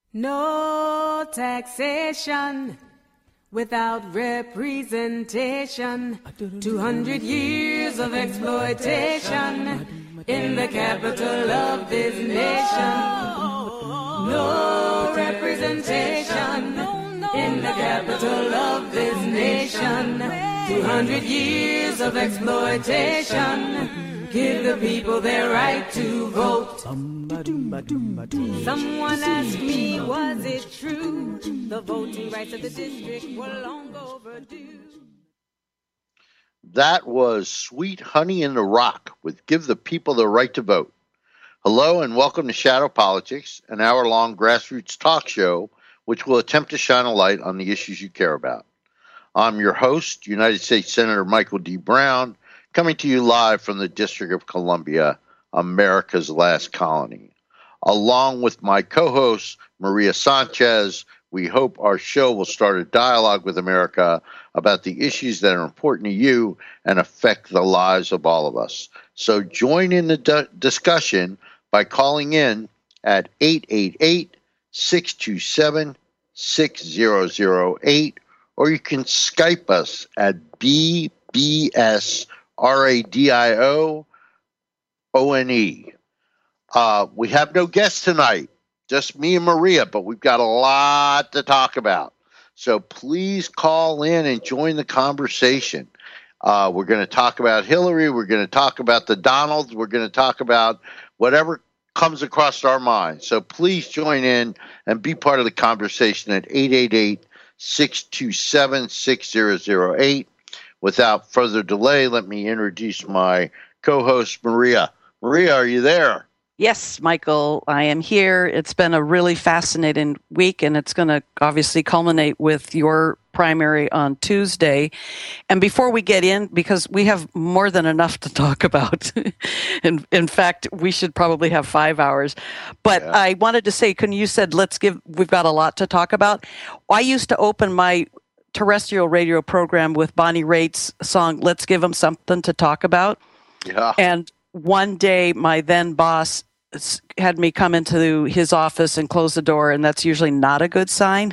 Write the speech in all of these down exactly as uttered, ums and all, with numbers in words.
No taxation without representation. Two hundred years of exploitation in the capital of this nation. No representation in the capital of this nation. Two hundred years of exploitation. Give the people their right to vote. Someone asked me, was it true? The voting rights of the district were long overdue. That was Sweet Honey in the Rock with Give the People the Right to Vote. Hello and welcome to Shadow Politics, an hour-long grassroots talk show which will attempt to shine a light on the issues you care about. I'm your host, United States Senator Michael D. Brown, coming to you live from the District of Columbia, America's last colony. Along with my co-host, Maria Sanchez, we hope our show will start a dialogue with America about the issues that are important to you and affect the lives of all of us. So join in the d- discussion by calling in at eight eight eight, six two seven, six zero zero eight, or you can Skype us at B B S R A D I O O N E. Uh, we have no guests tonight, just me and Maria, but we've got a lot to talk about. So please call in and join the conversation. Uh, we're going to talk about Hillary. We're going to talk about the Donalds. We're going to talk about whatever comes across our minds. So please join in and be part of the conversation at eight eight eight, six two seven, six zero zero eight. Without further delay, let me introduce my co-host, Maria. Maria, are you there? Yes, Michael, I am here. It's been a really fascinating week, and it's going to obviously culminate with your primary on Tuesday. And before we get in, because we have more than enough to talk about, in, in fact, we should probably have five hours. But yeah. I wanted to say, can you said, let's give, we've got a lot to talk about. I used to open my terrestrial radio program with Bonnie Raitt's song, Let's Give Them Something to Talk About. Yeah. And one day, my then boss had me come into his office and close the door, and that's usually not a good sign.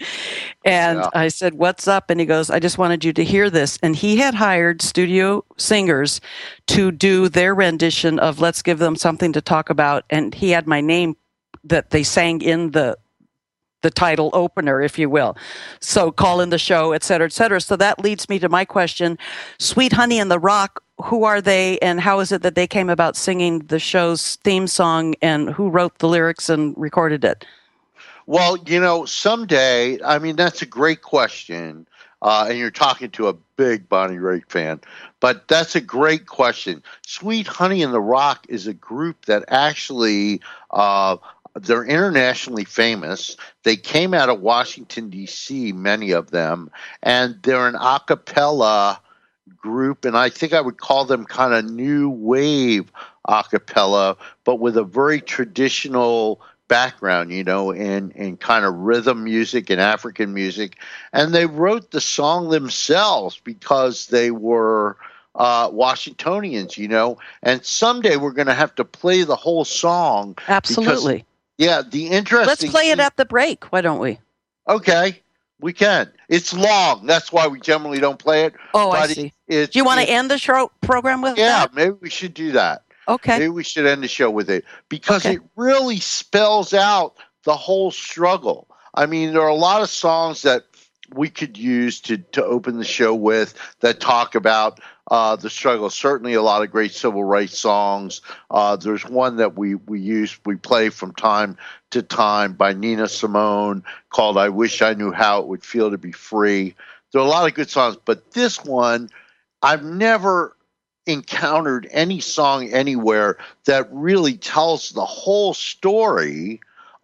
and yeah. I said, what's up? And he goes, I just wanted you to hear this. And he had hired studio singers to do their rendition of Let's Give Them Something to Talk About. And he had my name that they sang in the the title opener, if you will. So call in the show, et cetera, et cetera. So that leads me to my question. Sweet Honey in the Rock, who are they and how is it that they came about singing the show's theme song, and who wrote the lyrics and recorded it? Well, you know, someday, I mean, that's a great question. Uh, and you're talking to a big Bonnie Raitt fan, but that's a great question. Sweet Honey in the Rock is a group that actually, uh, they're internationally famous. They came out of Washington, D C, many of them, and they're an a cappella group, and I think I would call them kind of new wave a cappella, but with a very traditional background, you know, in, in kind of rhythm music and African music. And they wrote the song themselves because they were uh, Washingtonians, you know, and someday we're going to have to play the whole song. Absolutely. Because, yeah, the interesting Let's play it at the break. Why don't we? Okay. We can. It's long. That's why we generally don't play it. Oh, I see. It, it, do you want to end the show program with yeah, that? Yeah, maybe we should do that. Okay. Maybe we should end the show with it because okay. it really spells out the whole struggle. I mean, there are a lot of songs that we could use to, to open the show with that talk about uh, the struggle. Certainly a lot of great civil rights songs. Uh, there's one that we, we use, we play from time to time by Nina Simone called I Wish I Knew How It Would Feel to Be Free. There are a lot of good songs, but this one, I've never encountered any song anywhere that really tells the whole story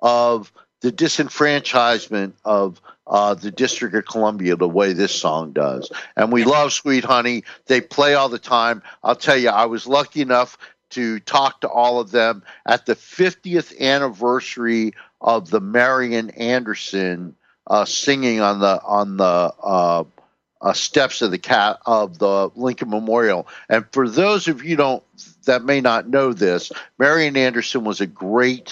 of the disenfranchisement of uh, the District of Columbia the way this song does. And we love Sweet Honey. They play all the time. I'll tell you, I was lucky enough to talk to all of them at the fiftieth anniversary of the Marian Anderson uh, singing on the on the uh, uh, steps of the cat of the Lincoln Memorial. And for those of you don't that may not know this, Marian Anderson was a great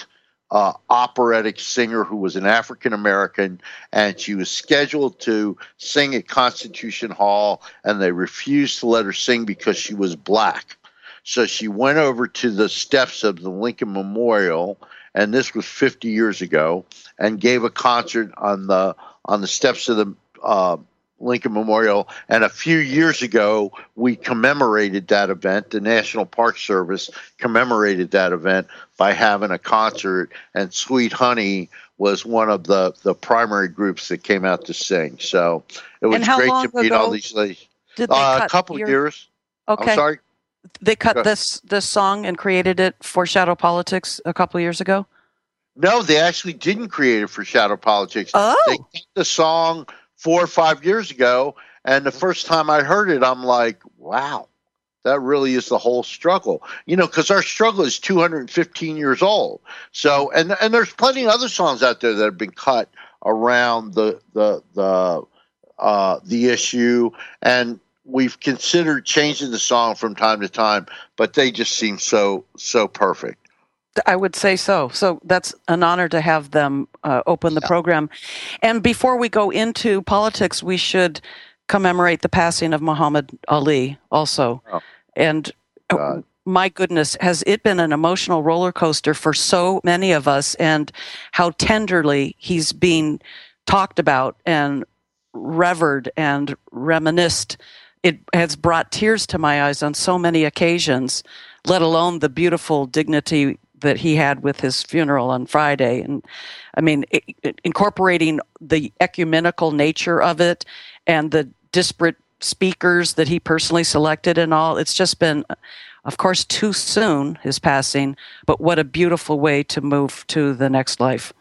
uh, operatic singer who was an African American, and she was scheduled to sing at Constitution Hall, and they refused to let her sing because she was black. So she went over to the steps of the Lincoln Memorial, and this was fifty years ago, and gave a concert on the on the steps of the uh, Lincoln Memorial. And a few years ago, we commemorated that event. The National Park Service commemorated that event by having a concert, and Sweet Honey was one of the, the primary groups that came out to sing. So it was great to meet all these ladies. Did they uh, cut a couple your... years. Okay. I'm sorry. They cut this this song and created it for Shadow Politics a couple years ago? No, they actually didn't create it for Shadow Politics. Oh. They cut the song four or five years ago, and the first time I heard it, I'm like, wow, that really is the whole struggle. You know, because our struggle is two hundred fifteen years old. So, and and there's plenty of other songs out there that have been cut around the the the uh, the issue, and we've considered changing the song from time to time, but they just seem so so perfect. I would say so. So that's an honor to have them uh, open the yeah. program. And before we go into politics, we should commemorate the passing of Muhammad Ali also. Oh, and God. My goodness, has it been an emotional roller coaster for so many of us, and how tenderly he's being talked about and revered and reminisced. It has brought tears to my eyes on so many occasions, let alone the beautiful dignity that he had with his funeral on Friday. And I mean, it, it, incorporating the ecumenical nature of it and the disparate speakers that he personally selected and all, it's just been, of course, too soon, his passing, but what a beautiful way to move to the next life.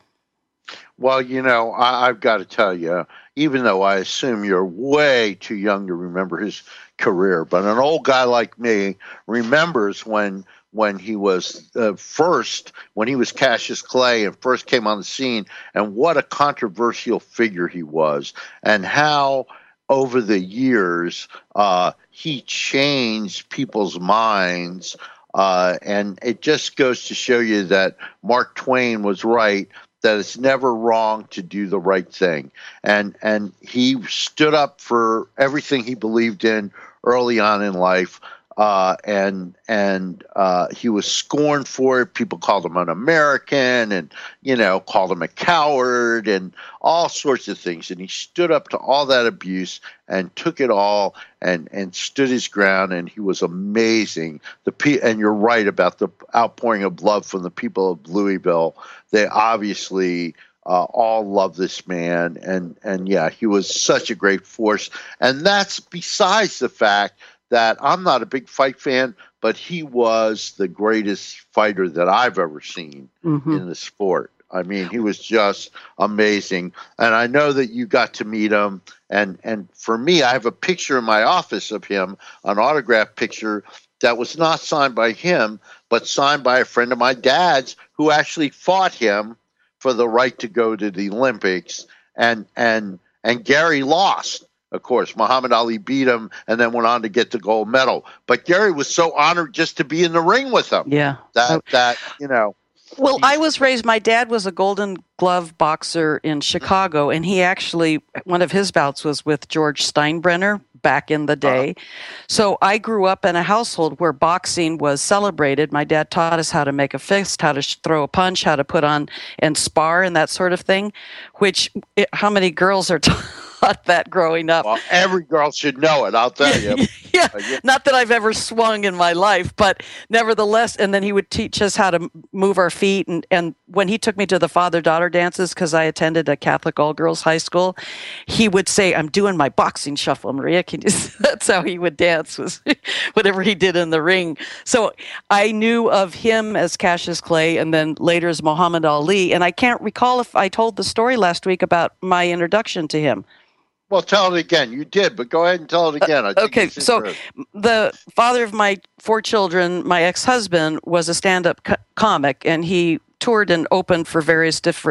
Well, you know, I, I've got to tell you, even though I assume you're way too young to remember his career, but an old guy like me remembers when when he was uh, first, when he was Cassius Clay and first came on the scene, and what a controversial figure he was, and how over the years uh, he changed people's minds. Uh, and it just goes to show you that Mark Twain was right, that it's never wrong to do the right thing. And and he stood up for everything he believed in early on in life, uh, and and uh, he was scorned for it. People called him un-American and, you know, called him a coward and all sorts of things. And he stood up to all that abuse and took it all and, and stood his ground, and he was amazing. The pe- And you're right about the outpouring of love from the people of Louisville. They obviously uh, all love this man, and, and yeah, he was such a great force. And that's besides the fact that I'm not a big fight fan, but he was the greatest fighter that I've ever seen mm-hmm. in the sport. I mean, he was just amazing. And I know that you got to meet him. And, and for me, I have a picture in my office of him, an autograph picture that was not signed by him, but signed by a friend of my dad's who actually fought him for the right to go to the Olympics. And, and, and Gary lost. Of course, Muhammad Ali beat him and then went on to get the gold medal. But Gary was so honored just to be in the ring with him. Yeah. That, that you know. Well, I was raised, my dad was a Golden Glove boxer in Chicago, and he actually, one of his bouts was with George Steinbrenner back in the day. Uh-huh. So I grew up in a household where boxing was celebrated. My dad taught us how to make a fist, how to sh- throw a punch, how to put on and spar and that sort of thing, which, it, how many girls are taught? That growing up. Well, every girl should know it, I'll tell you. yeah, uh, yeah, not that I've ever swung in my life, but nevertheless, and then he would teach us how to move our feet. And, and when he took me to the father-daughter dances, because I attended a Catholic all-girls high school, he would say, I'm doing my boxing shuffle, Maria. Can you? That's how he would dance, was whatever he did in the ring. So I knew of him as Cassius Clay and then later as Muhammad Ali. And I can't recall if I told the story last week about my introduction to him. Well, tell it again. You did, but go ahead and tell it again. I think okay, so the father of my four children, my ex-husband, was a stand-up co- comic, and he toured and opened for various different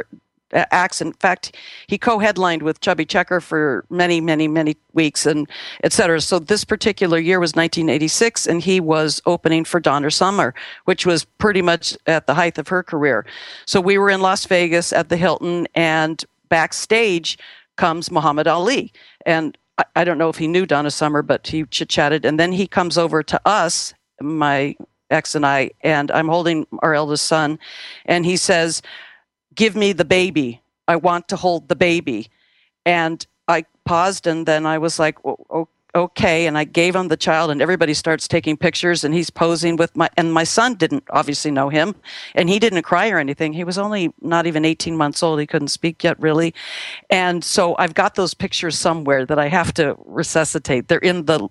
acts. In fact, he co-headlined with Chubby Checker for many, many, many weeks, and et cetera. So this particular year was nineteen eighty-six, and he was opening for Donna Summer, which was pretty much at the height of her career. So we were in Las Vegas at the Hilton, and backstage comes Muhammad Ali. And I, I don't know if he knew Donna Summer, but he chit-chatted. And then he comes over to us, my ex and I, and I'm holding our eldest son, and he says, "Give me the baby. I want to hold the baby." And I paused, and then I was like, oh, okay. And I gave him the child, and everybody starts taking pictures, and he's posing with my, and my son didn't obviously know him, and he didn't cry or anything. He was only not even eighteen months old. He couldn't speak yet, really. And so I've got those pictures somewhere that I have to resuscitate. They're in the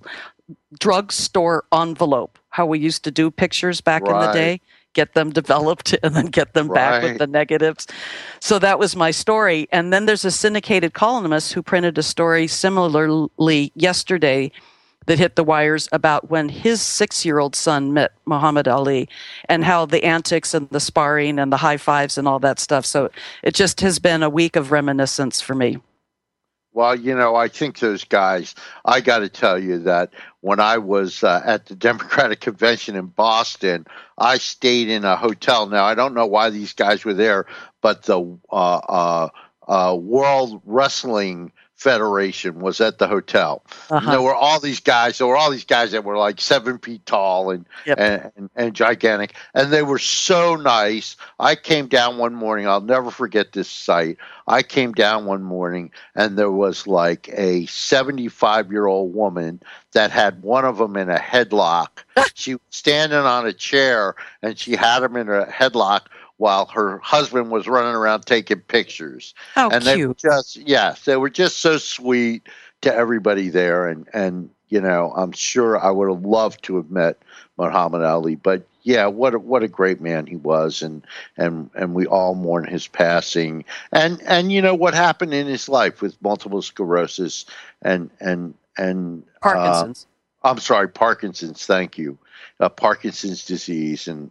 drugstore envelope, how we used to do pictures back right. in the day. Get them developed and then get them right. back with the negatives. So that was my story. And then there's a syndicated columnist who printed a story similarly yesterday that hit the wires about when his six-year-old son met Muhammad Ali and how the antics and the sparring and the high fives and all that stuff. So it just has been a week of reminiscence for me. Well, you know, I think those guys, I got to tell you that when I was uh, at the Democratic Convention in Boston, I stayed in a hotel. Now, I don't know why these guys were there, but the uh, uh, uh, World Wrestling Federation was at the hotel. Uh-huh. And there were all these guys. There were all these guys that were like seven feet tall and, yep. and, and and gigantic, and they were so nice. I came down one morning. I'll never forget this sight. I came down one morning, and there was like a seventy-five-year-old woman that had one of them in a headlock. She was standing on a chair, and she had him in a headlock while her husband was running around taking pictures. How and cute. They were just, yes, they were just so sweet to everybody there. And, and, you know, I'm sure I would have loved to have met Muhammad Ali, but yeah, what a, what a great man he was. And, and, and we all mourn his passing and, and, you know, what happened in his life with multiple sclerosis and, and, and, Parkinson's. Uh, I'm sorry, Parkinson's. Thank you. Uh, Parkinson's disease. And,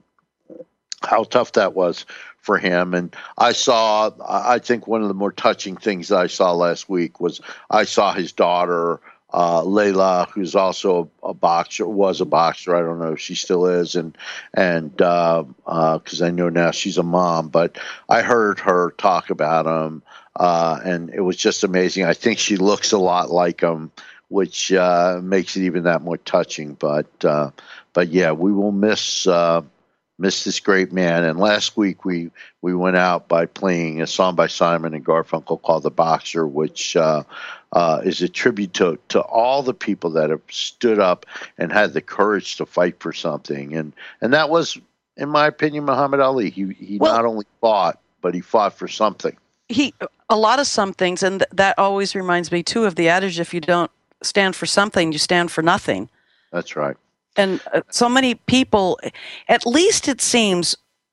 how tough that was for him. And I saw, I think one of the more touching things that I saw last week was I saw his daughter, uh, Layla, who's also a, a boxer, was a boxer. I don't know if she still is. And, and, uh, uh, cause I know now she's a mom, but I heard her talk about him. Uh, and it was just amazing. I think she looks a lot like him, which, uh, makes it even that more touching. But, uh, but yeah, we will miss, uh, Miss this great man. And last week we, we went out by playing a song by Simon and Garfunkel called The Boxer, which uh, uh, is a tribute to, to all the people that have stood up and had the courage to fight for something. And and that was, in my opinion, Muhammad Ali. He, he well, not only fought, but he fought for something. He a lot of some things, and th- that always reminds me, too, of the adage, if you don't stand for something, you stand for nothing. That's right. And uh, so many people, at least it seems,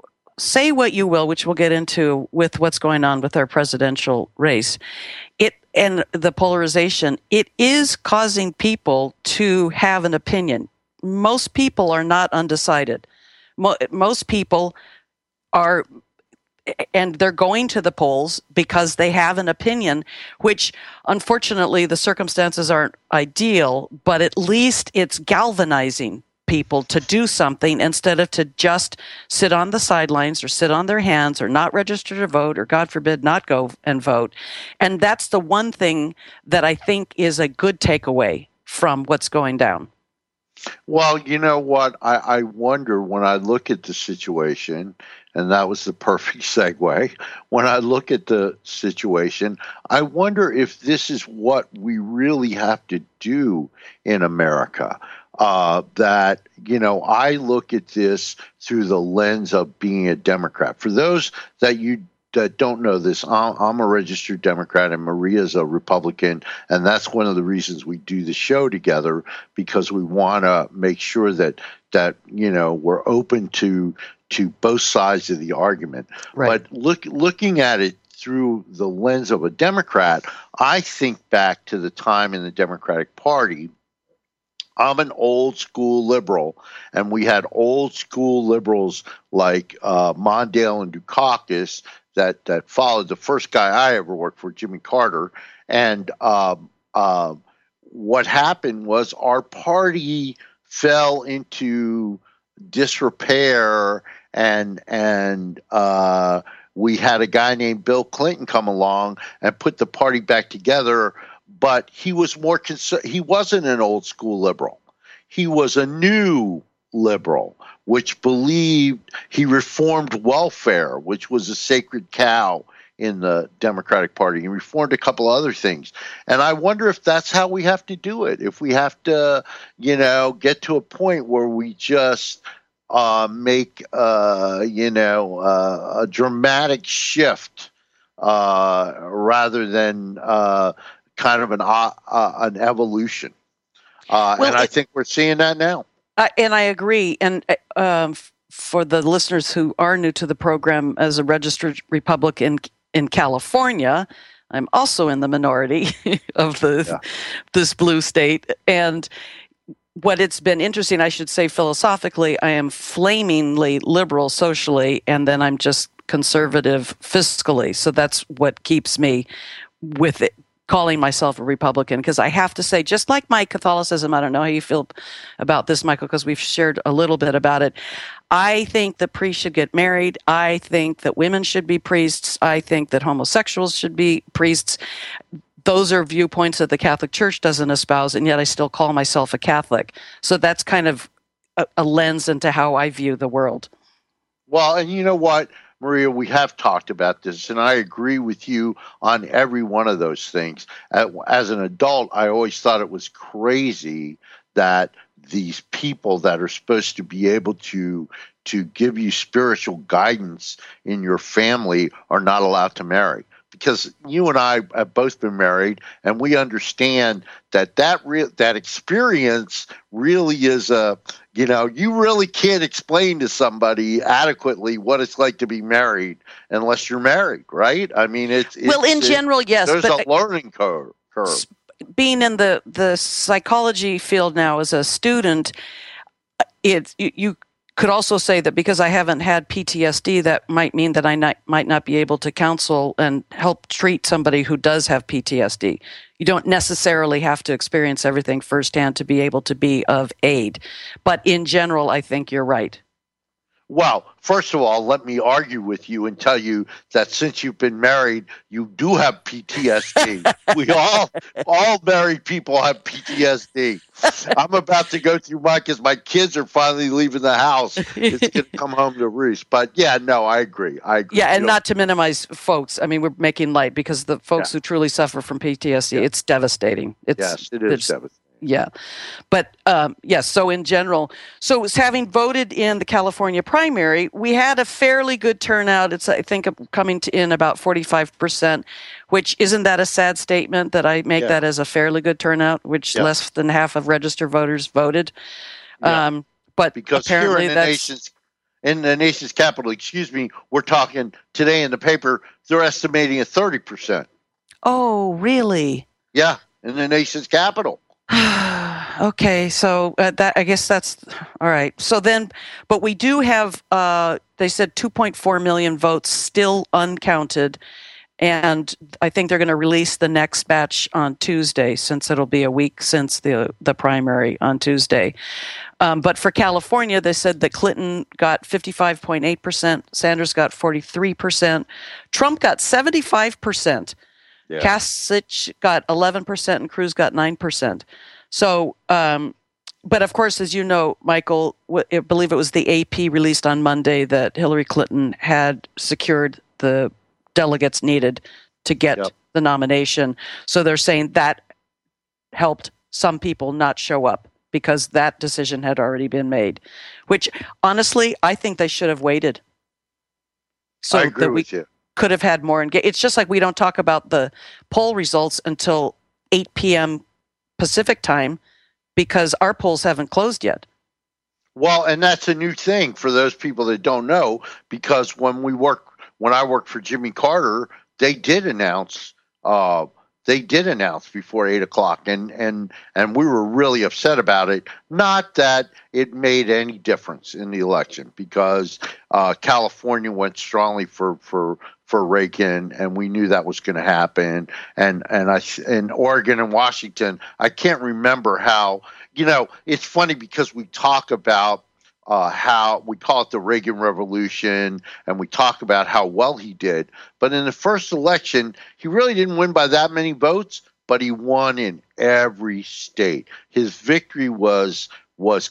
say what you will, which we'll get into with what's going on with our presidential race, it and the polarization, it is causing people to have an opinion. Most people are not undecided. Mo- most people are, and they're going to the polls because they have an opinion, which unfortunately the circumstances aren't ideal, but at least it's galvanizing people to do something instead of to just sit on the sidelines or sit on their hands or not register to vote or, God forbid, not go and vote. And that's the one thing that I think is a good takeaway from what's going down. Well, you know what? I, I wonder when I look at the situation, and that was the perfect segue. When I look at the situation, I wonder if this is what we really have to do in America. Uh, that, you know, I look at this through the lens of being a Democrat. For those that you that don't know this, I'm, I'm a registered Democrat and Maria's a Republican, and that's one of the reasons we do the show together, because we want to make sure that that you know we're open to to both sides of the argument. Right. But look, looking at it through the lens of a Democrat, I think back to the time in the Democratic Party. I'm an old school liberal, and we had old school liberals like uh, Mondale and Dukakis that that followed the first guy I ever worked for, Jimmy Carter, and um, uh, what happened was our party fell into disrepair, and and uh, we had a guy named Bill Clinton come along and put the party back together. But he was more cons- he wasn't an old school liberal. He was a new liberal, which believed he reformed welfare, which was a sacred cow in the Democratic Party. He reformed a couple other things. And I wonder if that's how we have to do it. If we have to, you know, get to a point where we just uh, make, uh, you know, uh, a dramatic shift uh, rather than uh, kind of an, uh, uh, an evolution. Uh, well, and I think we're seeing that now. Uh, and I agree. And um, for the listeners who are new to the program, as a registered Republican in California, I'm also in the minority of the yeah. this blue state. And what it's been interesting, I should say philosophically, I am flamingly liberal socially, and then I'm just conservative fiscally. So that's what keeps me with it, calling myself a Republican, because I have to say, just like my Catholicism, I don't know how you feel about this, Michael, because we've shared a little bit about it. I think that priests should get married. I think that women should be priests. I think that homosexuals should be priests. Those are viewpoints that the Catholic Church doesn't espouse, and yet I still call myself a Catholic. So that's kind of a, a lens into how I view the world. Well, and you know what, Maria, we have talked about this, and I agree with you on every one of those things. As an adult, I always thought it was crazy that these people that are supposed to be able to to give you spiritual guidance in your family are not allowed to marry. Because you and I have both been married, and we understand that that re- that experience really is a, you know, you really can't explain to somebody adequately what it's like to be married unless you're married, right? I mean, it's, it's well, in it, general, yes. There's but a learning curve. curve. Being in the, the psychology field now as a student, it you. you could also say that because I haven't had P T S D, that might mean that I not, might not be able to counsel and help treat somebody who does have P T S D. You don't necessarily have to experience everything firsthand to be able to be of aid. But in general, I think you're right. Well, first of all, let me argue with you and tell you that since you've been married, you do have P T S D. we all, all married people have P T S D. I'm about to go through mine because my kids are finally leaving the house. It's going to come home to roost. But yeah, no, I agree. I agree. Yeah, and not to minimize folks. I mean, we're making light because the folks yeah. who truly suffer from P T S D, yeah. it's devastating. It's, yes, it is devastating. Yeah. But um, yes, so in general, so having voted in the California primary, we had a fairly good turnout. It's, I think, coming to in about forty-five percent, which isn't that a sad statement that I make yeah. that as a fairly good turnout, which yeah. less than half of registered voters voted. Yeah. Um, but because apparently here in the that's, nation's in the nation's capital, excuse me, we're talking today in the paper, they're estimating at thirty percent. Oh, really? Yeah, in the nation's capital. Okay, so uh, that I guess that's all right. So then, but we do have, uh, they said two point four million votes still uncounted, and I think they're going to release the next batch on Tuesday, since it'll be a week since the the primary on Tuesday. Um, but for California, they said that Clinton got fifty-five point eight percent, Sanders got forty-three percent, Trump got seventy-five percent. Yeah. Kasich got eleven percent and Cruz got nine percent. So, um, but of course, as you know, Michael, I believe it was the A P released on Monday that Hillary Clinton had secured the delegates needed to get yep. the nomination. So they're saying that helped some people not show up because that decision had already been made, which honestly, I think they should have waited. So I agree that we with you. Could have had more engagement. It's just like we don't talk about the poll results until eight p.m. Pacific time because our polls haven't closed yet. Well, and that's a new thing for those people that don't know, because when we work, when I worked for Jimmy Carter, they did announce uh, they did announce before eight o'clock, and and and we were really upset about it. Not that it made any difference in the election, because uh, California went strongly for for for Reagan, and we knew that was going to happen. And and I in Oregon and Washington, I can't remember how. You know, it's funny because we talk about uh, how we call it the Reagan Revolution, and we talk about how well he did. But in the first election, he really didn't win by that many votes, but he won in every state. His victory was was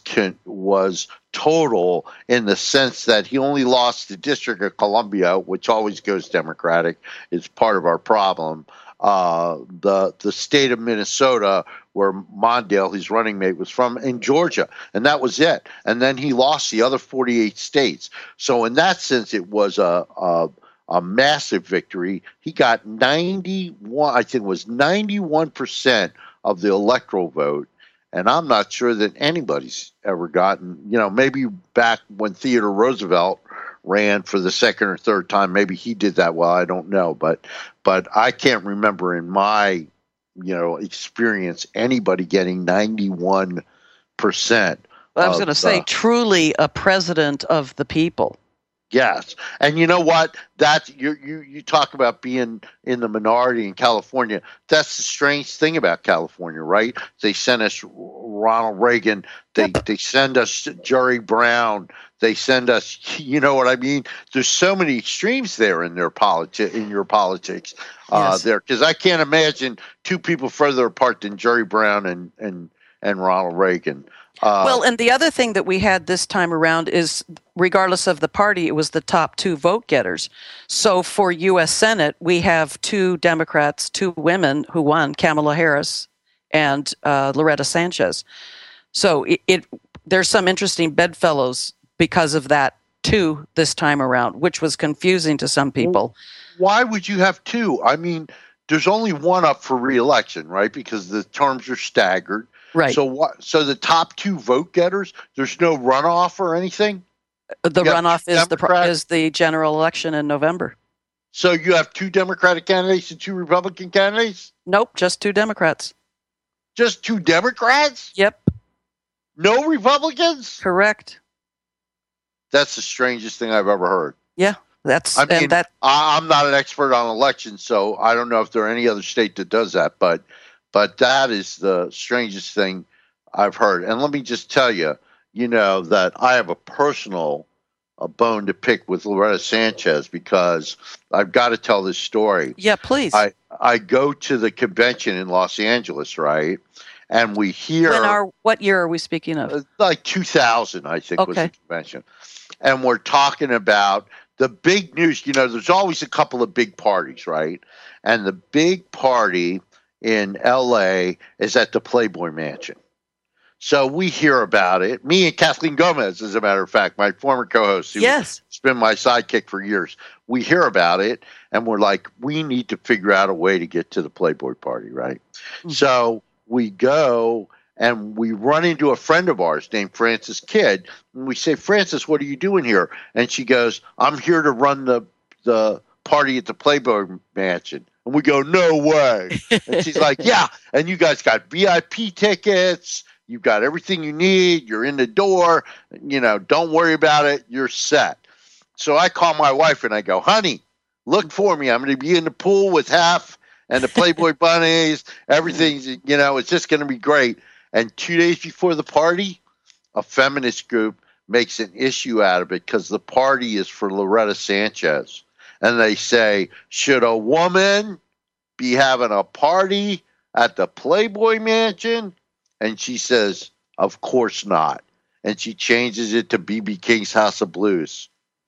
was total in the sense that he only lost the District of Columbia, which always goes Democratic. It's part of our problem. Uh, the the state of Minnesota, where Mondale, his running mate, was from, in Georgia, and that was it. And then he lost the other forty-eight states. So in that sense, it was a a, a massive victory. He got ninety-one, I think it was ninety-one percent of the electoral vote, and I'm not sure that anybody's ever gotten. You know, maybe back when Theodore Roosevelt ran for the second or third time, maybe he did that well. I don't know, but but I can't remember in my you know experience anybody getting ninety-one percent. Well, I was going to say, truly a president of the people. Yes, and you know what? That's you you you talk about being in the minority in California. That's the strange thing about California, right? They sent us Ronald Reagan. They yep. they send us Jerry Brown. They send us, you know what I mean? There's so many extremes there in their politi- in your politics uh, yes. there, because I can't imagine two people further apart than Jerry Brown and and and Ronald Reagan. Uh, well, and the other thing that we had this time around is, regardless of the party, it was the top two vote getters. So for U S Senate, we have two Democrats, two women who won, Kamala Harris and uh, Loretta Sanchez. So it, it there's some interesting bedfellows because of that, too, this time around, which was confusing to some people. Why would you have two? I mean, there's only one up for re-election, right? Because the terms are staggered. Right. So what? So the top two vote getters, there's no runoff or anything? The runoff is the is the general election in November. So you have two Democratic candidates and two Republican candidates? Nope, just two Democrats. Just two Democrats? Yep. No Republicans? Correct. That's the strangest thing I've ever heard. Yeah, that's. I mean, and that, I'm not an expert on elections, so I don't know if there are any other state that does that, but but that is the strangest thing I've heard. And let me just tell you, you know, that I have a personal a bone to pick with Loretta Sanchez, because I've got to tell this story. Yeah, please. I, I go to the convention in Los Angeles, right? And we hear... When are, what year are we speaking of? Like two thousand, I think, okay. was the convention. And we're talking about the big news. You know, there's always a couple of big parties, right? And the big party in L A is at the Playboy Mansion. So we hear about it. Me and Kathleen Gomez, as a matter of fact, my former co-host, who yes. has been my sidekick for years. We hear about it, and we're like, we need to figure out a way to get to the Playboy party, right? Mm-hmm. So we go, and we run into a friend of ours named Frances Kidd, and we say, Frances, what are you doing here? And she goes, I'm here to run the the party at the Playboy Mansion. And we go, no way. And she's like, yeah, and you guys got V I P tickets. You've got everything you need. You're in the door. You know, don't worry about it. You're set. So I call my wife and I go, honey, look for me. I'm going to be in the pool with Hef and the Playboy bunnies. Everything's, you know, it's just going to be great. And two days before the party, a feminist group makes an issue out of it because the party is for Loretta Sanchez. And they say, should a woman be having a party at the Playboy Mansion? And she says, of course not. And she changes it to B B King's House of Blues.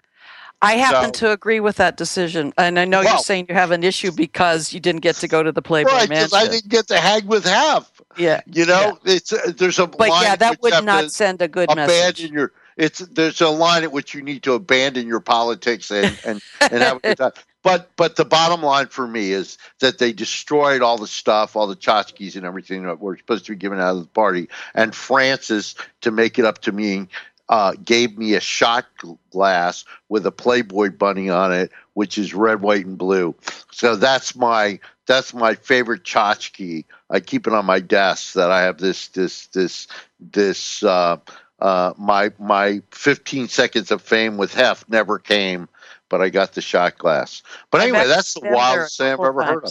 I happen so, to agree with that decision. And I know well, you're saying you have an issue because you didn't get to go to the Playboy right, Mansion. I didn't get to hang with Hef. Yeah. You know, yeah. it's uh, there's a But line yeah, that would not to send a good abandon message. Your, it's there's a line at which you need to abandon your politics and, and, and have a good time. But but the bottom line for me is that they destroyed all the stuff, all the tchotchkes and everything that were supposed to be given out of the party. And Frances, to make it up to me, uh, gave me a shot glass with a Playboy bunny on it, which is red, white, and blue. So that's my that's my favorite tchotchke. I keep it on my desk. That I have this this this this uh, uh, my my fifteen seconds of fame with Hef never came, but I got the shot glass. But anyway, I've that's the wildest thing I've ever heard of.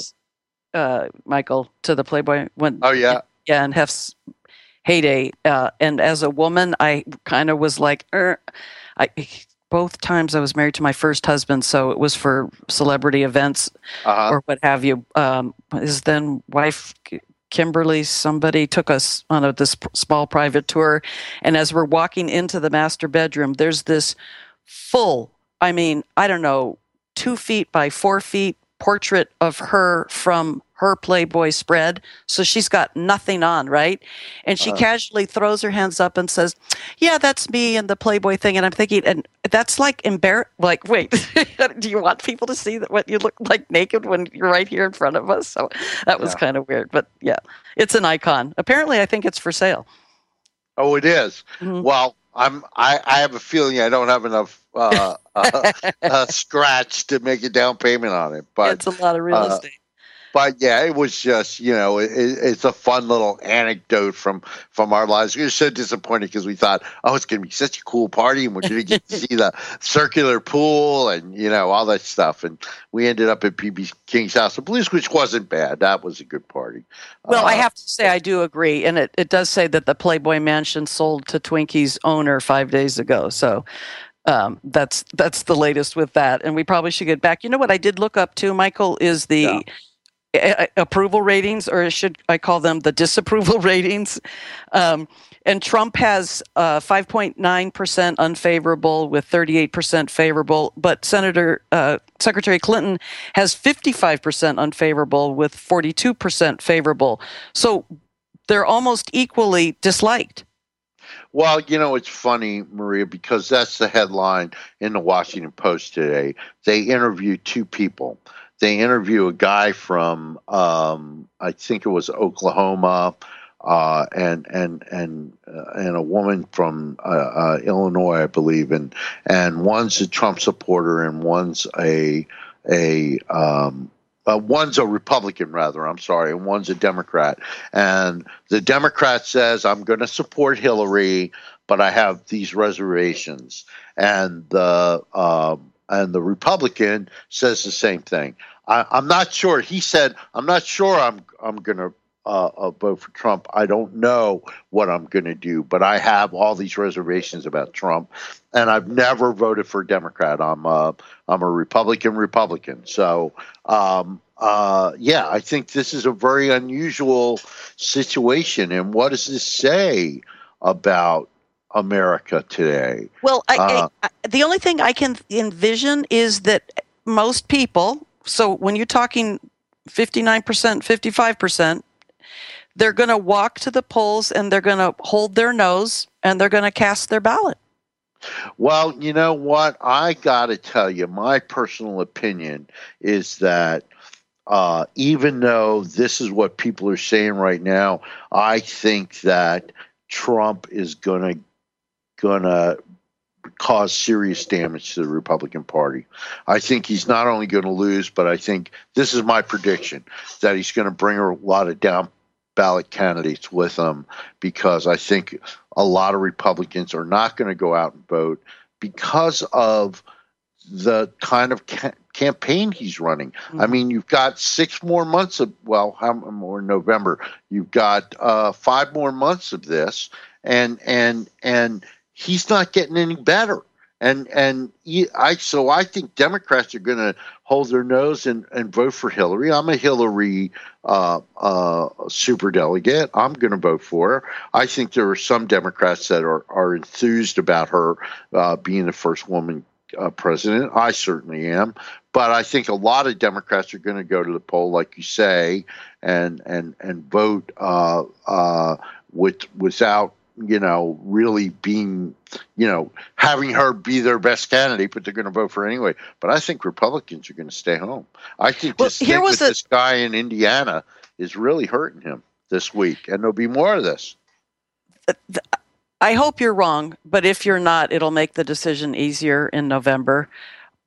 Uh, Michael, to the Playboy. When, oh yeah, yeah, and Hef's heyday. Uh, and as a woman, I kind of was like, er, I. Both times I was married to my first husband, so it was for celebrity events uh-huh. or what have you. Um, his then wife, Kimberly, somebody took us on a, this small private tour, and as we're walking into the master bedroom, there's this full, I mean, I don't know, two feet by four feet portrait of her from her Playboy spread. So she's got nothing on, right? And she uh, casually throws her hands up and says, yeah, that's me and the Playboy thing. And I'm thinking, and that's like embar- like, wait, do you want people to see that what you look like naked when you're right here in front of us? So that was yeah. kind of weird, but yeah, it's an icon. Apparently I think it's for sale. Oh, it is. Mm-hmm. Well, I'm, I, I have a feeling I don't have enough uh, uh, uh, scratch to make a down payment on it, but it's a lot of real uh, estate. But yeah, it was just, you know, it, it's a fun little anecdote from, from our lives. We were so disappointed because we thought, oh, it's going to be such a cool party and we're going to get to see the circular pool and, you know, all that stuff. And we ended up at B B King's House of Blues, which wasn't bad. That was a good party. Well, uh, I have to say I do agree. And it, it does say that the Playboy Mansion sold to Twinkie's owner five days ago. So um, that's that's the latest with that. And we probably should get back. You know what I did look up too, Michael, is the... Yeah. approval ratings, or should I call them the disapproval ratings? Um, and Trump has uh, five point nine percent unfavorable with thirty-eight percent favorable, but Senator uh, Secretary Clinton has fifty-five percent unfavorable with forty-two percent favorable. So they're almost equally disliked. Well, you know, it's funny, Maria, because that's the headline in the Washington Post today. They interviewed two people. They interview a guy from, um, I think it was Oklahoma, uh, and and and uh, and a woman from uh, uh, Illinois, I believe, and and one's a Trump supporter and one's a a um, uh, one's a Republican, rather. I'm sorry, and one's a Democrat. And the Democrat says, "I'm going to support Hillary, but I have these reservations," and the uh, and the Republican says the same thing. I, I'm not sure. He said, "I'm not sure I'm I'm going to uh, uh, vote for Trump. I don't know what I'm going to do, but I have all these reservations about Trump, and I've never voted for a Democrat. I'm a, I'm a Republican Republican." So, um, uh, yeah, I think this is a very unusual situation. And what does this say about America today? Well, I, uh, I, I, the only thing I can envision is that most people. So when you're talking fifty-nine percent, fifty-five percent, they're going to walk to the polls and they're going to hold their nose and they're going to cast their ballot. Well, you know what? I got to tell you, my personal opinion is that uh, even though this is what people are saying right now, I think that Trump is going to going to cause serious damage to the Republican Party. I think he's not only going to lose, but I think this is my prediction that he's going to bring a lot of down ballot candidates with him, because I think a lot of Republicans are not going to go out and vote because of the kind of ca- campaign he's running. Mm-hmm. I mean, you've got six more months of, well, how more November? You've got uh, five more months of this, and and and he's not getting any better. And and he, I so I think Democrats are going to hold their nose and, and vote for Hillary. I'm a Hillary uh, uh, superdelegate. I'm going to vote for her. I think there are some Democrats that are, are enthused about her uh, being the first woman uh, president. I certainly am. But I think a lot of Democrats are going to go to the poll, like you say, and and and vote uh, uh, with without. you know, really being, you know, having her be their best candidate, but they're going to vote for her anyway. But I think Republicans are going to stay home. I think well, this thing with a- this guy in Indiana is really hurting him this week, and there'll be more of this. I hope you're wrong, but if you're not, it'll make the decision easier in November.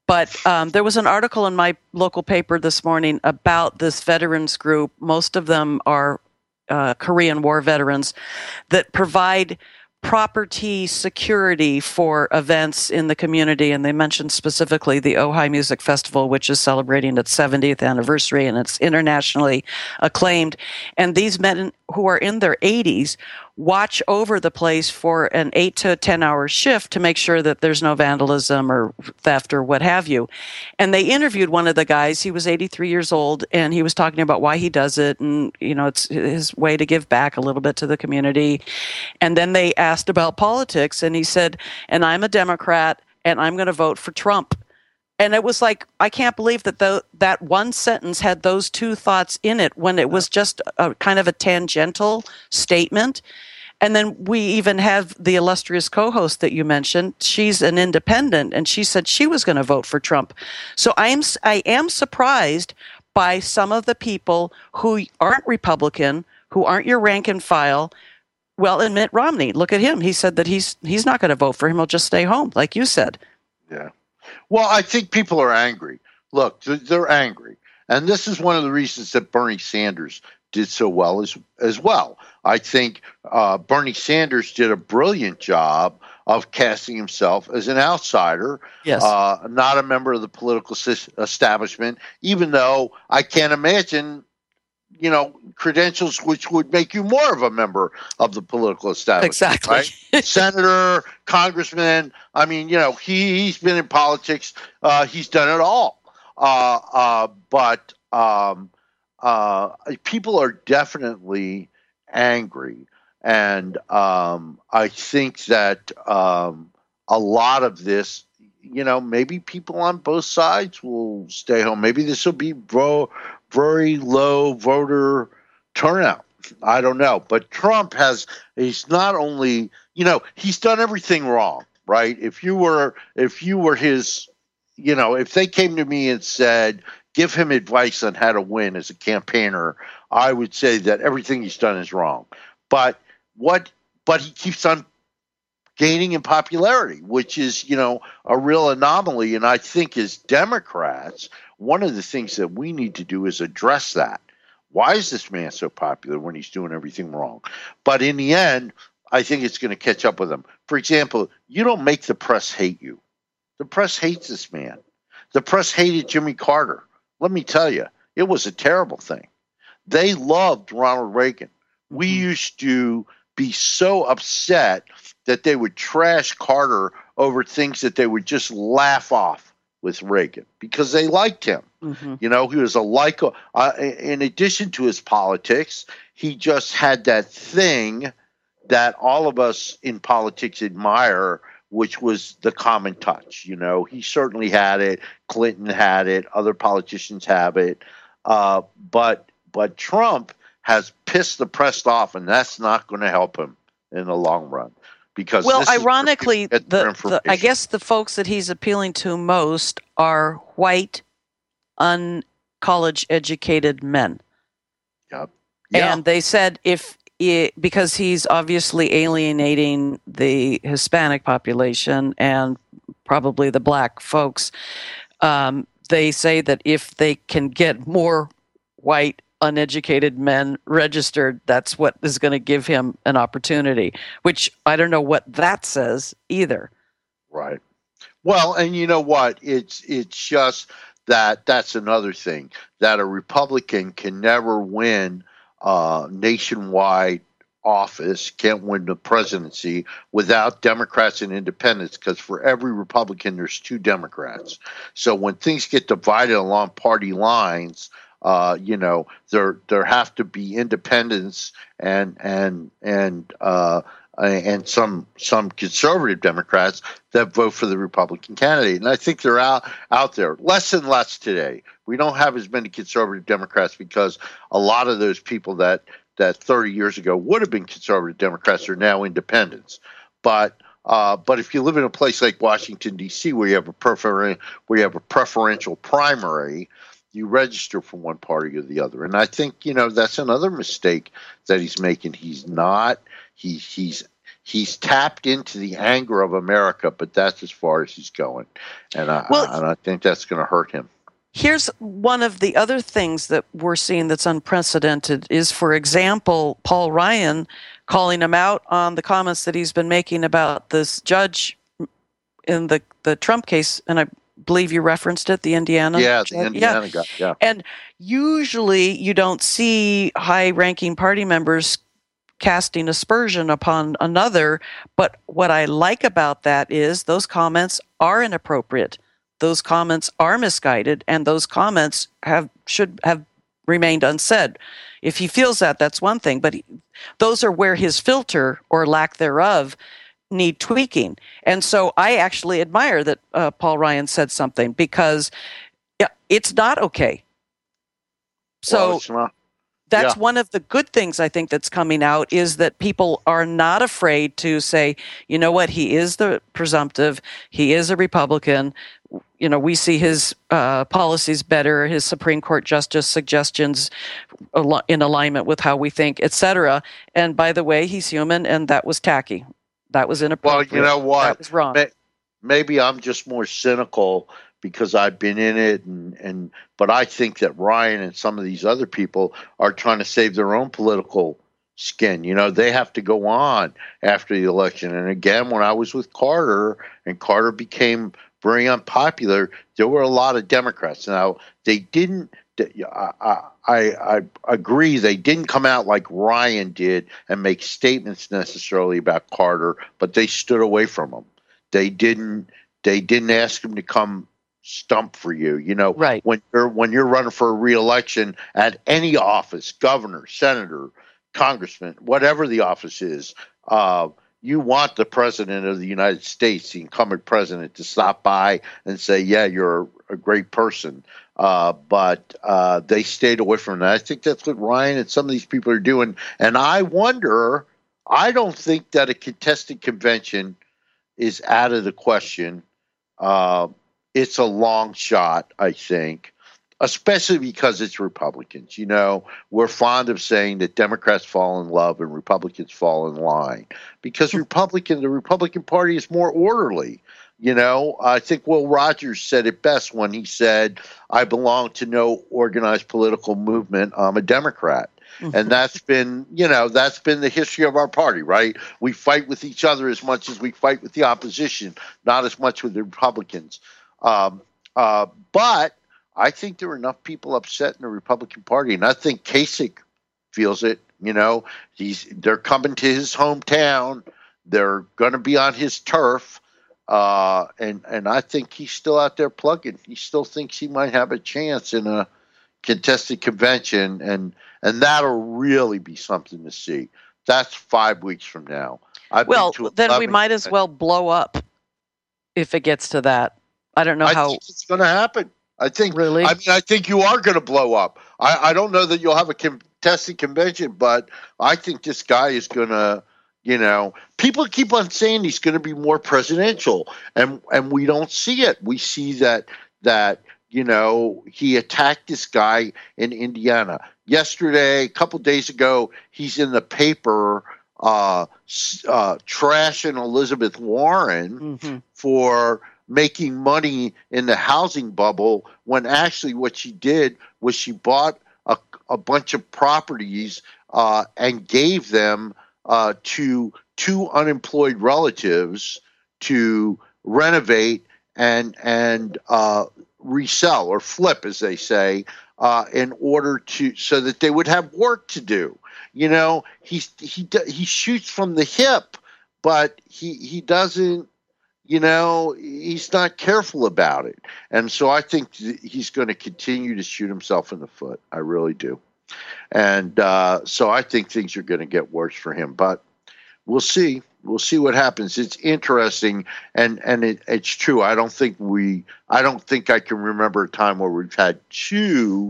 But um, there was an article in my local paper this morning about this veterans group. Most of them are uh, Korean War veterans that provide property security for events in the community. And they mentioned specifically the Ojai Music Festival, which is celebrating its seventieth anniversary, and it's internationally acclaimed. And these men who are in their eighties watch over the place for an eight to ten hour shift to make sure that there's no vandalism or theft or what have you. And they interviewed one of the guys. He was eighty-three years old, and he was talking about why he does it. And, you know, it's his way to give back a little bit to the community. And then they asked about politics, and he said, and I'm a Democrat, and I'm going to vote for Trump. And it was like, I can't believe that the, that one sentence had those two thoughts in it when it was just a kind of a tangential statement. And then we even have the illustrious co-host that you mentioned. She's an independent, and she said she was going to vote for Trump. So I am, I am surprised by some of the people who aren't Republican, who aren't your rank and file. Well, and Mitt Romney, look at him. He said that he's he's not going to vote for him. He'll just stay home, like you said. Yeah. Well, I think people are angry. Look, they're angry. And this is one of the reasons that Bernie Sanders did so well as, as well. I think uh, Bernie Sanders did a brilliant job of casting himself as an outsider, yes. uh, not a member of the political establishment, even though I can't imagine, you know, credentials which would make you more of a member of the political establishment. Exactly. Right? Senator, congressman. I mean, you know, he, he's been in politics. Uh, he's done it all. Uh, uh, but um, uh, people are definitely angry. And um, I think that um, a lot of this, you know, maybe people on both sides will stay home. Maybe this will be bro. very low voter turnout. I don't know. But Trump has, he's not only, you know, he's done everything wrong, right? If you were, if you were his, you know, if they came to me and said, give him advice on how to win as a campaigner, I would say that everything he's done is wrong. But what, but he keeps on gaining in popularity, which is, you know, a real anomaly. And I think as Democrats, one of the things that we need to do is address that. Why is this man so popular when he's doing everything wrong? But in the end, I think it's going to catch up with him. For example, you don't make the press hate you. The press hates this man. The press hated Jimmy Carter. Let me tell you, it was a terrible thing. They loved Ronald Reagan. We used to be so upset that they would trash Carter over things that they would just laugh off with Reagan because they liked him. Mm-hmm. You know, he was a like. Uh, in addition to his politics, he just had that thing that all of us in politics admire, which was the common touch. You know, he certainly had it. Clinton had it. Other politicians have it. Uh, but but Trump has pissed the press off, and that's not going to help him in the long run. Because well, ironically, the, the I guess the folks that he's appealing to most are white, un-college educated men. Yep. Yeah. And they said if it, because he's obviously alienating the Hispanic population and probably the black folks, um, they say that if they can get more white uneducated men registered, that's what is going to give him an opportunity, which I don't know what that says either. Right. Well, and you know what? It's it's just that that's another thing, that a Republican can never win uh, nationwide office, can't win the presidency without Democrats and independents, because for every Republican, there's two Democrats. So when things get divided along party lines, Uh, you know, there there have to be independents and and and uh, and some some conservative Democrats that vote for the Republican candidate, and I think they're out out there less and less today. We don't have as many conservative Democrats because a lot of those people that that thirty years ago would have been conservative Democrats are now independents. But uh, but if you live in a place like Washington D C where you have a prefer where you have a preferential primary, you register for one party or the other. And I think, you know, that's another mistake that he's making. He's not, he, he's, he's tapped into the anger of America, but that's as far as he's going, and I, well, and I think that's going to hurt him. Here's one of the other things that we're seeing that's unprecedented is, for example, Paul Ryan calling him out on the comments that he's been making about this judge in the, the Trump case, and I believe you referenced it, the Indiana Yeah, judge. the Indiana yeah. guy, yeah. And usually you don't see high-ranking party members casting aspersion upon another, but what I like about that is those comments are inappropriate. Those comments are misguided, and those comments have should have remained unsaid. If he feels that, that's one thing, but he, those are where his filter or lack thereof need tweaking. And so I actually admire that uh, Paul Ryan said something, because yeah, it's not okay. So well, it's not. That's yeah. one of the good things I think that's coming out, is that people are not afraid to say, you know what, he is the presumptive, he is a Republican. You know, we see his uh, policies better, his Supreme Court justice suggestions in alignment with how we think, et cetera. And by the way, he's human, and that was tacky. That was inappropriate. Well, you know what? That was wrong. Maybe I'm just more cynical because I've been in it, and, and but I think that Ryan and some of these other people are trying to save their own political skin. You know, they have to go on after the election. And again, when I was with Carter and Carter became very unpopular, there were a lot of Democrats. Now, they didn't, I, I, I agree, they didn't come out like Ryan did and make statements necessarily about Carter, but they stood away from him. They didn't, they didn't ask him to come stump for you. You know, right. when you're, when you're running for a re-election at any office, governor, senator, congressman, whatever the office is, uh, you want the president of the United States, the incumbent president, to stop by and say, yeah, you're a great person. Uh, but uh, they stayed away from that. I think that's what Ryan and some of these people are doing. And I wonder, I don't think that a contested convention is out of the question. Uh, it's a long shot, I think, especially because it's Republicans. You know, we're fond of saying that Democrats fall in love and Republicans fall in line, because Republican, the Republican Party is more orderly. You know, I think Will Rogers said it best when he said, I belong to no organized political movement. I'm a Democrat. Mm-hmm. And that's been, you know, that's been the history of our party, right? We fight with each other as much as we fight with the opposition, not as much with the Republicans. Um, uh, but I think there are enough people upset in the Republican Party, and I think Kasich feels it. You know, he's they're coming to his hometown. They're going to be on his turf. Uh, and, and I think he's still out there plugging. He still thinks he might have a chance in a contested convention, and and that'll really be something to see. That's five weeks from now. I've well, then we might as well blow up if it gets to that. I don't know I how think it's going to happen. I think. Really? I mean, I think you are going to blow up. I, I don't know that you'll have a contested convention, but I think this guy is going to. You know, people keep on saying he's going to be more presidential, and and we don't see it. We see that that you know he attacked this guy in Indiana yesterday. A couple days ago, he's in the paper uh, uh, trashing Elizabeth Warren mm-hmm. for making money in the housing bubble, when actually what she did was she bought a, a bunch of properties uh, and gave them. Uh, to two unemployed relatives to renovate and and uh, resell or flip, as they say, uh, in order to so that they would have work to do. You know, he he he shoots from the hip, but he he doesn't. You know, he's not careful about it, and so I think he's going to continue to shoot himself in the foot. I really do. And uh, so I think things are going to get worse for him, but we'll see. We'll see what happens. It's interesting, and and it, it's true. I don't think we. I don't think I can remember a time where we've had two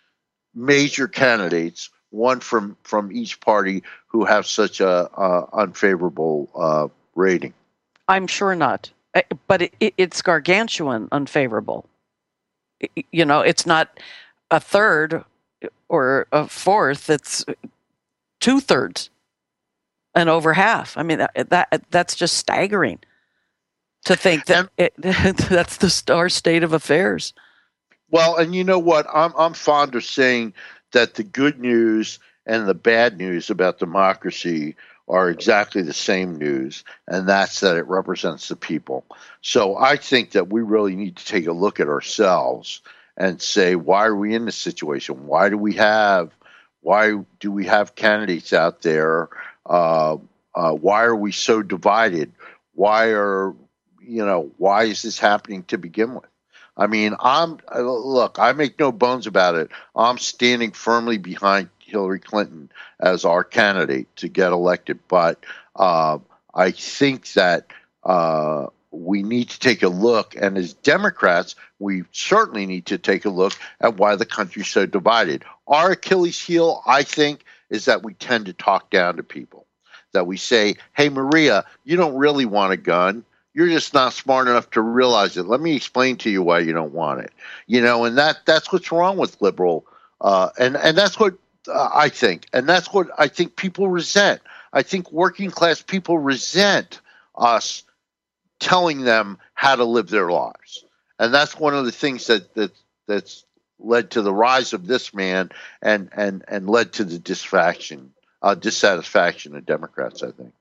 major candidates, one from from each party, who have such a, a unfavorable uh, rating. I'm sure not, but it, it, it's gargantuan unfavorable. It, you know, it's not a third. Or a fourth, it's two thirds and over half. I mean, that, that that's just staggering to think that and, it, that's the our state of affairs. Well, and you know what? I'm I'm fond of saying that the good news and the bad news about democracy are exactly the same news, and that's that it represents the people. So I think that we really need to take a look at ourselves and say, why are we in this situation? Why do we have, why do we have candidates out there? Uh, uh, why are we so divided? Why are, you know, why is this happening to begin with? I mean, I'm, look, I make no bones about it. I'm standing firmly behind Hillary Clinton as our candidate to get elected. But uh, I think that uh, we need to take a look, and as Democrats, we certainly need to take a look at why the country's so divided. Our Achilles heel, I think, is that we tend to talk down to people, that we say, hey, Maria, you don't really want a gun. You're just not smart enough to realize it. Let me explain to you why you don't want it. You know, and that that's what's wrong with liberal, uh, and, and that's what Uh, I think, and that's what I think people resent. I think working class people resent us telling them how to live their lives, and that's one of the things that that that's led to the rise of this man, and and and led to the dissatisfaction, uh, dissatisfaction of Democrats, I think.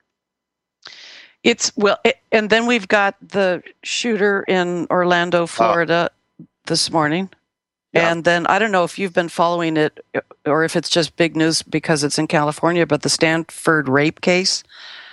It's well, it, and then we've got the shooter in Orlando, Florida, uh, this morning. Yeah. And then I don't know if you've been following it or if it's just big news because it's in California, but the Stanford rape case.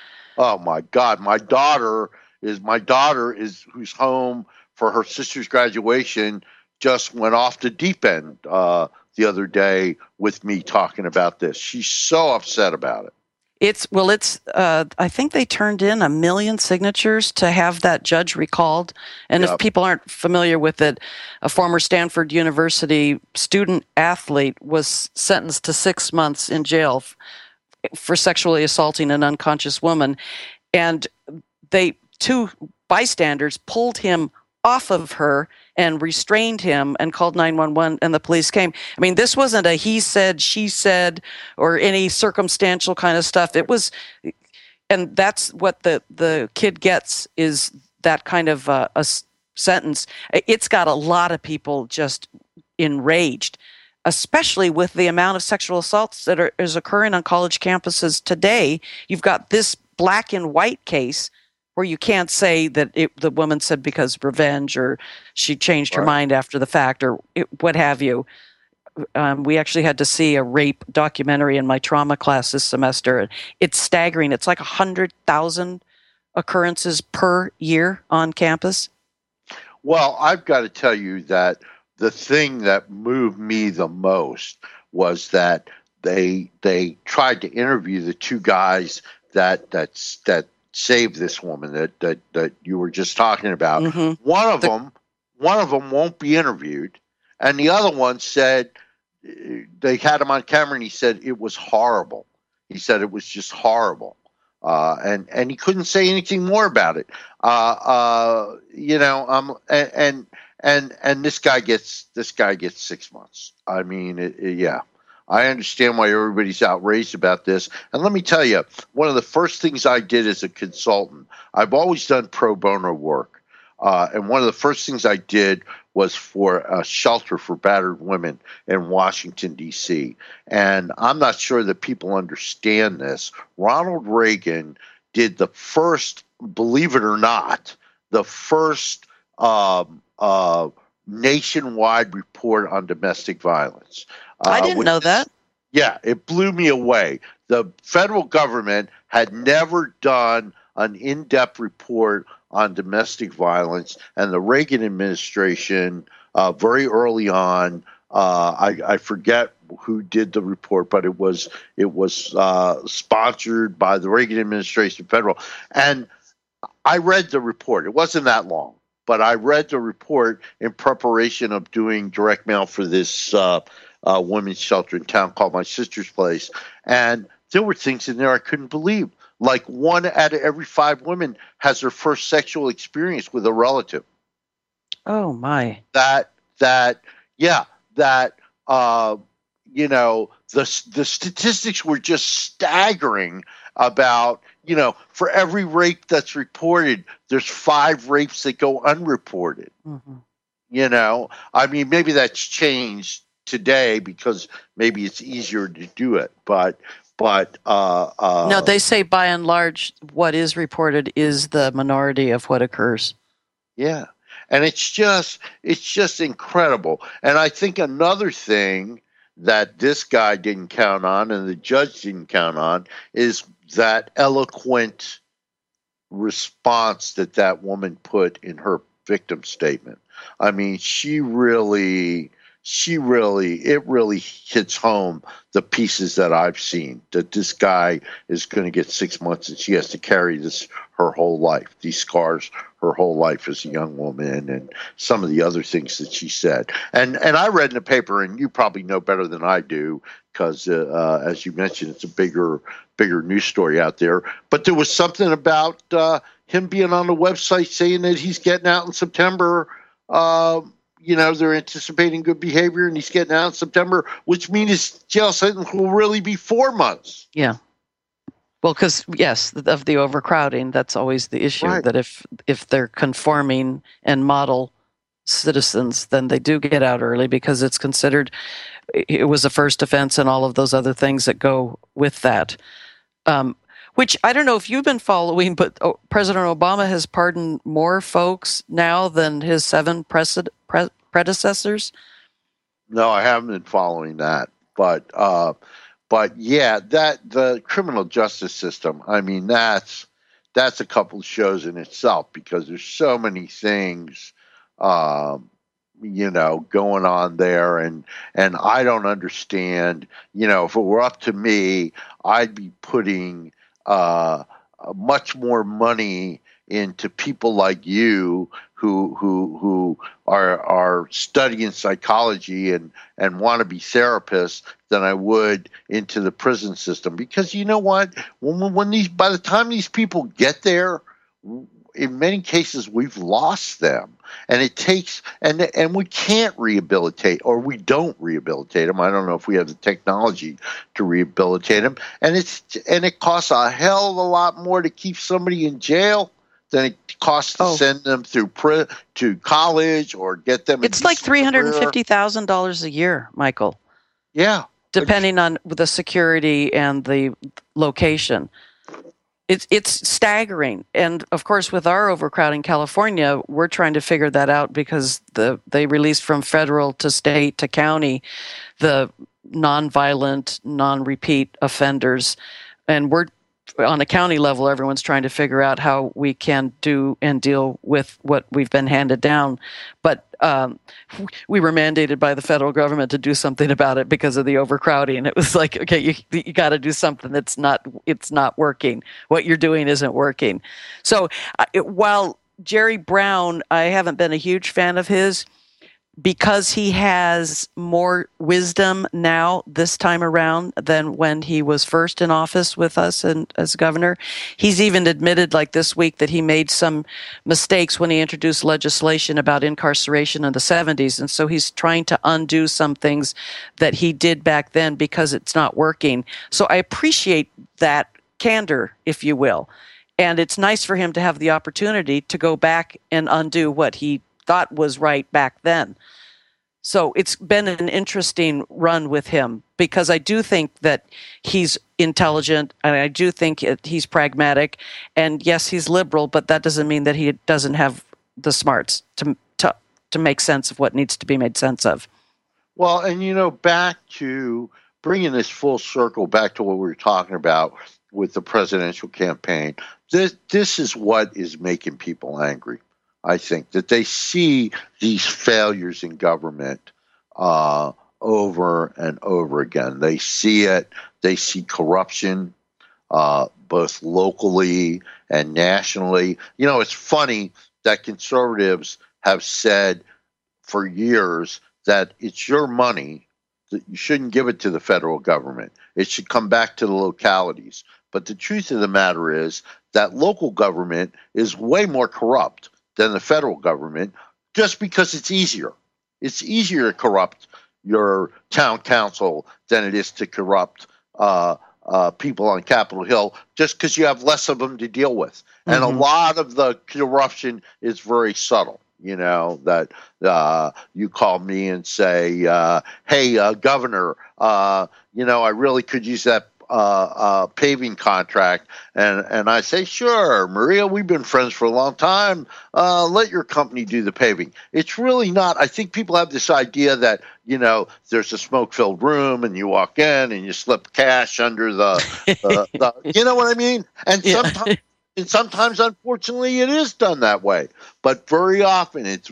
Oh my God. My daughter is my daughter is who's home for her sister's graduation just went off the deep end uh, the other day with me talking about this. She's so upset about it. It's well, it's. Uh, I think they turned in a million signatures to have that judge recalled. And yep. If people aren't familiar with it, a former Stanford University student athlete was sentenced to six months in jail f- for sexually assaulting an unconscious woman, and they two bystanders pulled him off of her and restrained him and called nine one one, and the police came. I mean, this wasn't a he said, she said, or any circumstantial kind of stuff. It was, and that's what the, the kid gets is that kind of uh, a s- sentence. It's got a lot of people just enraged, especially with the amount of sexual assaults that are is occurring on college campuses today. You've got this black and white case where you can't say that it, the woman said because revenge or she changed her right. mind after the fact or it, what have you. Um, we actually had to see a rape documentary in my trauma class this semester. It's staggering. It's like one hundred thousand occurrences per year on campus. Well, I've got to tell you that the thing that moved me the most was that they they tried to interview the two guys that that's that save this woman that, that, that you were just talking about. Mm-hmm. One of the- them, one of them won't be interviewed, and the other one said they had him on camera, and he said it was horrible. He said it was just horrible, uh, and and he couldn't say anything more about it. Uh, uh, you know, um, and, and and and this guy gets this guy gets six months. I mean, it, it, yeah. I understand why everybody's outraged about this. And let me tell you, one of the first things I did as a consultant, I've always done pro bono work. Uh, and one of the first things I did was for a shelter for battered women in Washington, D C. And I'm not sure that people understand this. Ronald Reagan did the first, believe it or not, the first um, uh, nationwide report on domestic violence. Uh, I didn't know that. Yeah, it blew me away. The federal government had never done an in-depth report on domestic violence, and the Reagan administration, uh, very early on, uh, I, I forget who did the report, but it was it was uh, sponsored by the Reagan administration, federal. And I read the report. It wasn't that long, but I read the report in preparation of doing direct mail for this uh, Uh, women's shelter in town called My Sister's Place. And there were things in there I couldn't believe. Like one out of every five women has their first sexual experience with a relative. Oh, my. That, that, yeah, that, uh, you know, the the statistics were just staggering about, you know, for every rape that's reported, there's five rapes that go unreported. Mm-hmm. You know, I mean, maybe that's changed today because maybe it's easier to do it, but but uh, uh, no, they say by and large, what is reported is the minority of what occurs. Yeah, and it's just it's just incredible. And I think another thing that this guy didn't count on and the judge didn't count on is that eloquent response that that woman put in her victim statement. I mean, she really, she really, it really hits home the pieces that I've seen, that this guy is going to get six months and she has to carry this her whole life, these scars her whole life as a young woman, and some of the other things that she said. And and I read in the paper, and you probably know better than I do, because uh, uh, as you mentioned, it's a bigger, bigger news story out there. But there was something about uh, him being on the website saying that he's getting out in September. Uh, you know, they're anticipating good behavior, and he's getting out in September, which means his jail sentence will really be four months. Yeah. Well, because, yes, of the overcrowding, that's always the issue, right. That if if they're conforming and model citizens, then they do get out early because it's considered, it was a first offense and all of those other things that go with that. Um, which, I don't know if you've been following, but oh, President Obama has pardoned more folks now than his seven preced- pre- predecessors. No, I haven't been following that, but... Uh, But yeah, that the criminal justice system, I mean, that's that's a couple of shows in itself, because there's so many things, um, you know, going on there. And, and I don't understand, you know, if it were up to me, I'd be putting uh, much more money into people like you who who who are are studying psychology and, and want to be therapists than I would into the prison system. Because you know what? When when these by the time these people get there, in many cases we've lost them. And it takes and and we can't rehabilitate, or we don't rehabilitate them. I don't know if we have the technology to rehabilitate them. And it's and it costs a hell of a lot more to keep somebody in jail than it costs to oh. send them through pre- to college or get them. It's like three hundred and fifty thousand dollars a year, Michael. Yeah, depending on the security and the location. It's it's staggering, and of course, with our overcrowding in California, we're trying to figure that out because the they released from federal to state to county the nonviolent, non-repeat offenders, and we're on a county level, everyone's trying to figure out how we can do and deal with what we've been handed down. But um, we were mandated by the federal government to do something about it because of the overcrowding. It was like, okay, you you got to do something that's not, it's not working. What you're doing isn't working. So uh, it, while Jerry Brown, I haven't been a huge fan of his, because he has more wisdom now this time around than when he was first in office with us and as governor. He's even admitted, like this week, that he made some mistakes when he introduced legislation about incarceration in the seventies. And so he's trying to undo some things that he did back then because it's not working. So I appreciate that candor, if you will. And it's nice for him to have the opportunity to go back and undo what he thought was right back then. So it's been an interesting run with him, because I do think that he's intelligent, and I do think he's pragmatic, and yes, he's liberal, but that doesn't mean that he doesn't have the smarts to to to make sense of what needs to be made sense of. Well, and you know, back to bringing this full circle back to what we were talking about with the presidential campaign, this this is what is making people angry. I think that they see these failures in government uh, over and over again. They see it. They see corruption, uh, both locally and nationally. You know, it's funny that conservatives have said for years that it's your money, that you shouldn't give it to the federal government. It should come back to the localities. But the truth of the matter is that local government is way more corrupt than the federal government, just because it's easier. It's easier to corrupt your town council than it is to corrupt uh, uh, people on Capitol Hill, just because you have less of them to deal with. And mm-hmm. a lot of the corruption is very subtle. You know, that uh, you call me and say, uh, hey, uh, Governor, uh, you know, I really could use that uh, uh, paving contract. And, and I say, sure, Maria, we've been friends for a long time. Uh, let your company do the paving. It's really not. I think people have this idea that, you know, there's a smoke-filled room and you walk in and you slip cash under the, the, the you know what I mean? And yeah. sometimes. And sometimes, unfortunately, it is done that way. But very often, it's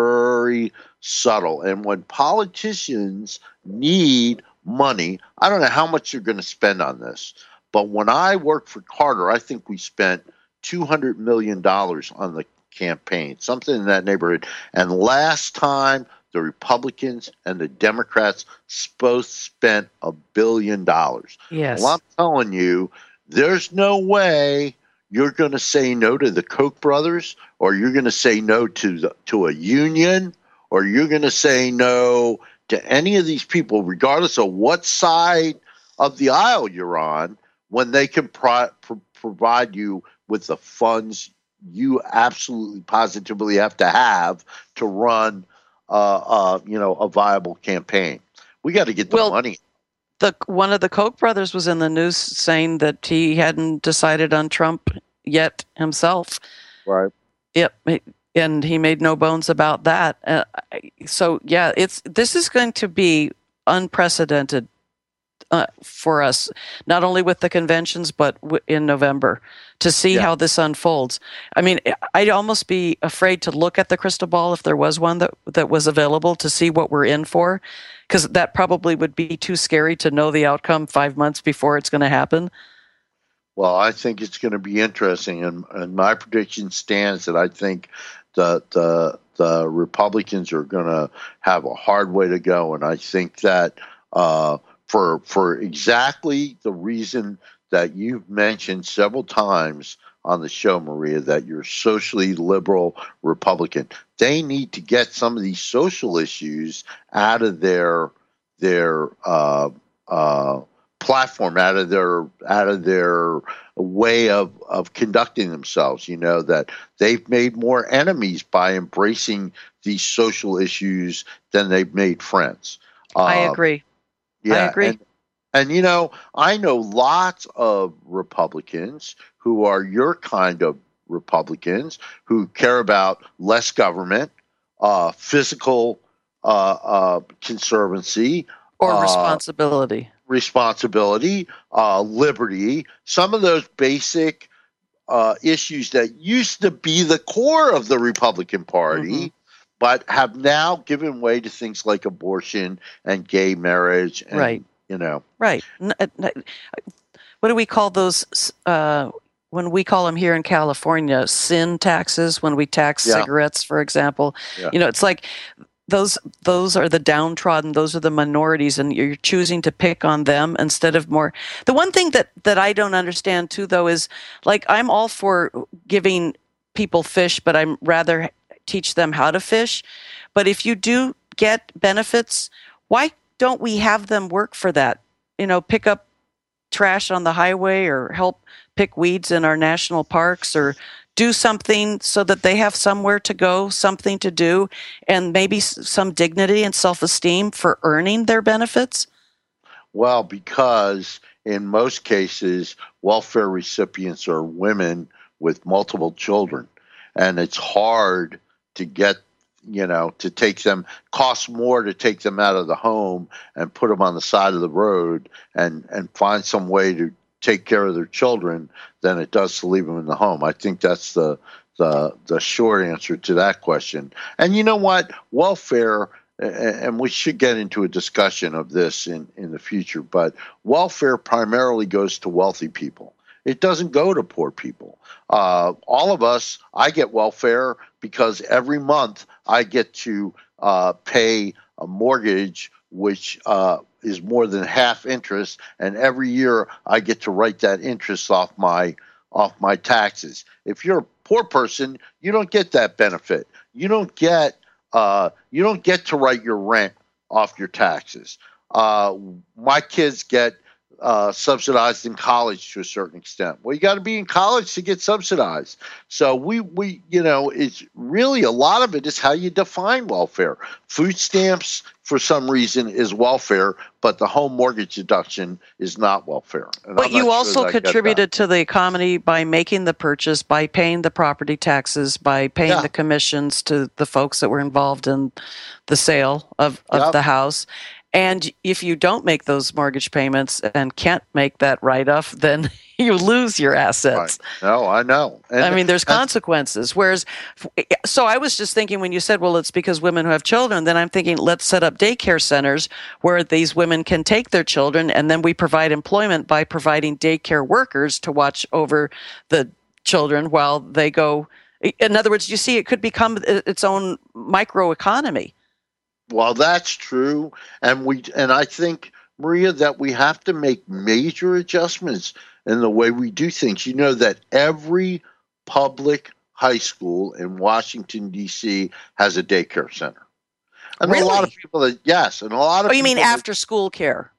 very subtle. And when politicians need money, I don't know how much you're going to spend on this. But when I worked for Carter, I think we spent two hundred million dollars on the campaign, something in that neighborhood. And last time, the Republicans and the Democrats both spent a billion dollars. Yes. Well, I'm telling you, there's no way you're going to say no to the Koch brothers, or you're going to say no to the, to a union, or you're going to say no to any of these people, regardless of what side of the aisle you're on, when they can pro- pro- provide you with the funds you absolutely positively have to have to run, uh, uh, you know, a viable campaign. We got to get the well, money. The one of the Koch brothers was in the news saying that he hadn't decided on Trump yet himself. Right. Yep. And he made no bones about that. Uh, so yeah, it's this is going to be unprecedented uh, for us, not only with the conventions but w- in November, to see yeah. how this unfolds. I mean, I'd almost be afraid to look at the crystal ball if there was one that that was available to see what we're in for. Because that probably would be too scary to know the outcome five months before it's going to happen. Well, I think it's going to be interesting, and, and my prediction stands that I think the the the Republicans are going to have a hard way to go, and I think that uh, for for exactly the reason that you've mentioned several times on the show, Maria, that you're socially liberal Republican. They need to get some of these social issues out of their their uh, uh, platform, out of their out of their way of, of conducting themselves. You know, that they've made more enemies by embracing these social issues than they've made friends. I um, agree. Yeah, I agree. And, and, you know, I know lots of Republicans who are your kind of Republicans who care about less government, uh, physical uh, uh, conservancy. Or uh, responsibility. Responsibility, uh, liberty, some of those basic uh, issues that used to be the core of the Republican Party, mm-hmm. but have now given way to things like abortion and gay marriage. And, right. You know. Right. What do we call those? Uh, when we call them here in California, sin taxes, when we tax yeah. cigarettes, for example. Yeah. You know, it's like those those are the downtrodden, those are the minorities, and you're choosing to pick on them instead of more. The one thing that, that I don't understand, too, though, is, like, I'm all for giving people fish, but I'm rather teach them how to fish. But if you do get benefits, why don't we have them work for that? You know, pick up trash on the highway or help pick weeds in our national parks or do something so that they have somewhere to go, something to do, and maybe some dignity and self-esteem for earning their benefits? Well, because in most cases, welfare recipients are women with multiple children, and it's hard to get you know, to take them, costs more to take them out of the home and put them on the side of the road and, and find some way to take care of their children than it does to leave them in the home. I think that's the, the, the short answer to that question. And you know what? Welfare, and we should get into a discussion of this in, in the future, but welfare primarily goes to wealthy people. It doesn't go to poor people. Uh, all of us, I get welfare because every month I get to uh, pay a mortgage, which uh, is more than half interest, and every year I get to write that interest off my off my taxes. If you're a poor person, you don't get that benefit. You don't get uh, you don't get to write your rent off your taxes. Uh, my kids get uh, subsidized in college to a certain extent. Well, you got to be in college to get subsidized. So we, we, you know, it's really a lot of it is how you define welfare. Food stamps, for some reason, is welfare, but the home mortgage deduction is not welfare. And but I'm you not also sure that contributed to the economy by making the purchase, by paying the property taxes, by paying Yeah. the commissions to the folks that were involved in the sale of, of Yep. the house. And if you don't make those mortgage payments and can't make that write-off, then you lose your assets. Right. No, I know. And, I mean, there's and- consequences. Whereas, so I was just thinking when you said, well, it's because women who have children, then I'm thinking, let's set up daycare centers where these women can take their children, and then we provide employment by providing daycare workers to watch over the children while they go. In other words, you see, it could become its own microeconomy. Well, that's true. And we, and I think, Maria, that we have to make major adjustments in the way we do things. You know that every public high school in Washington, D C has a daycare center. And Really? a lot of people that, yes, and a lot of Oh, you mean people that- after school care?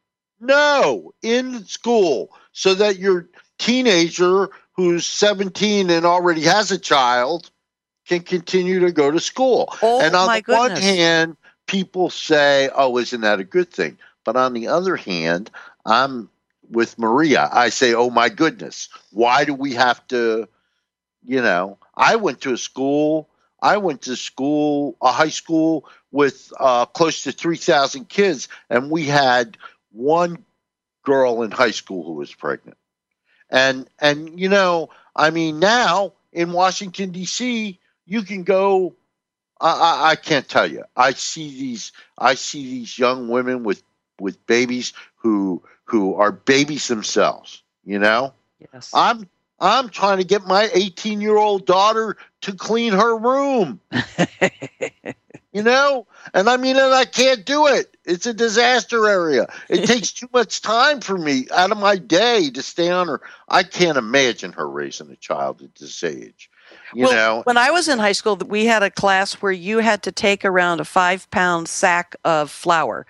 No, in school, so that your teenager who's seventeen and already has a child can continue to go to school. Oh, and on my the one goodness. hand, people say, oh, isn't that a good thing? But on the other hand, I'm with Maria. I say, oh, my goodness, why do we have to, you know, I went to a school, I went to school, a high school with uh, close to three thousand kids, and we had one girl in high school who was pregnant. And, and you know, I mean, now in Washington, D C, you can go, I, I, I can't tell you. I see these, I see these young women with, with babies who, who are babies themselves, you know? Yes. I'm, I'm trying to get my eighteen-year-old daughter to clean her room, you know? And I mean, and I can't do it. It's a disaster area. It takes too much time for me out of my day to stay on her. I can't imagine her raising a child at this age, you well, know? when I was in high school, we had a class where you had to take around a five-pound sack of flour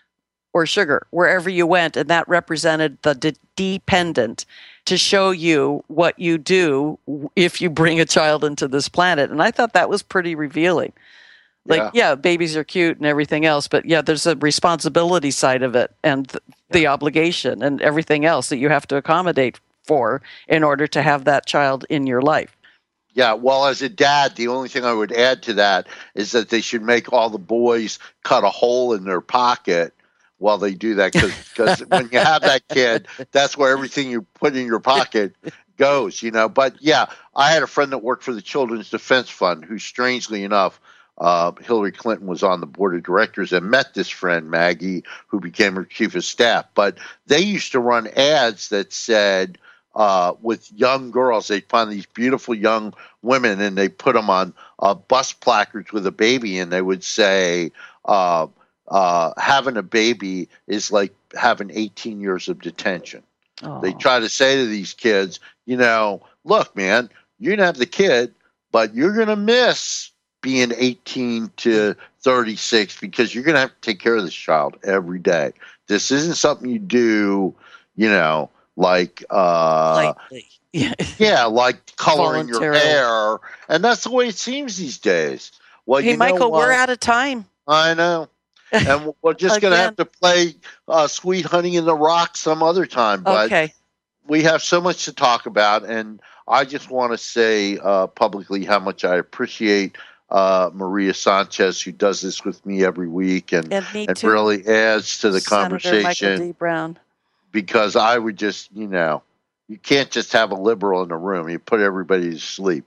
or sugar wherever you went, and that represented the de- dependent, to show you what you do if you bring a child into this planet. And I thought that was pretty revealing. Like, yeah, yeah babies are cute and everything else, but yeah, there's a responsibility side of it and th- yeah. the obligation and everything else that you have to accommodate for in order to have that child in your life. Yeah, well, as a dad, the only thing I would add to that is that they should make all the boys cut a hole in their pocket while they do that, because when you have that kid, that's where everything you put in your pocket goes, you know. But yeah, I had a friend that worked for the Children's Defense Fund who, strangely enough, uh, Hillary Clinton was on the board of directors and met this friend, Maggie, who became her chief of staff. But they used to run ads that said, uh, with young girls, they'd find these beautiful young women and they put them on uh, bus placards with a baby, and they would say, uh, Uh, having a baby is like having eighteen years of detention. Oh. They try to say to these kids, you know, look, man, you're going to have the kid, but you're going to miss being eighteen to thirty-six because you're going to have to take care of this child every day. This isn't something you do, you know, like, uh, yeah. yeah, like coloring your hair. And that's the way it seems these days. Well, hey, you know Michael, what? we're out of time. I know. And we're just going to have to play uh, Sweet Honey in the Rock some other time. But okay. we have so much to talk about. And I just want to say uh, publicly how much I appreciate uh, Maria Sanchez, who does this with me every week and, and, me and too. really adds to the Senator conversation. Michael D. Brown. Because I would just, you know, you can't just have a liberal in the room. You put everybody to sleep.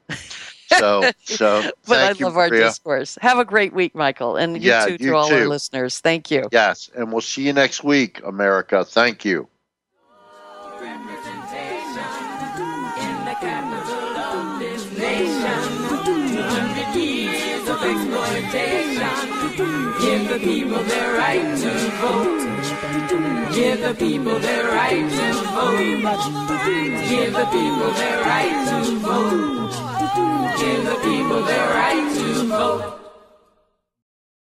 So, so but thank I you, love our Maria. discourse. Have a great week, Michael, and you yeah, too to you all too. our listeners. Thank you. Yes, and we'll see you next week, America. Thank you. Give the people their right to vote. Give the people their right to vote. Give the people their right to vote.